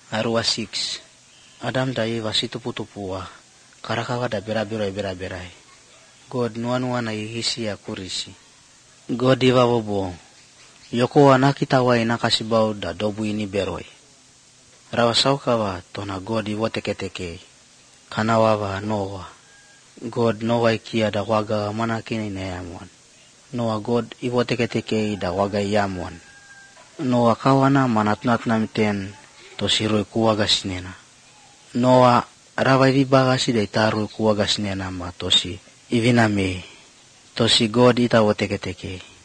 Arua 6. Adam da Eva situputupua. Karakawa da beraberai. God nuanua na ihisi ya kurisi. God iva bobo. Yoko wanakita wa inakasibau da dobu ini beroi. Rawasaukawa tona God iwo teke. Kanawawa Noah. God Noah ikia da waga manakini na yamuan. Noah God iwo teke da waga yamuan. Noah kawana manatnat namiten to siroi kuwaga sinena. Noah rawa ibagasi da itaroi kuwaga sinena ma tosi iviname. Tosi God ita wo teke.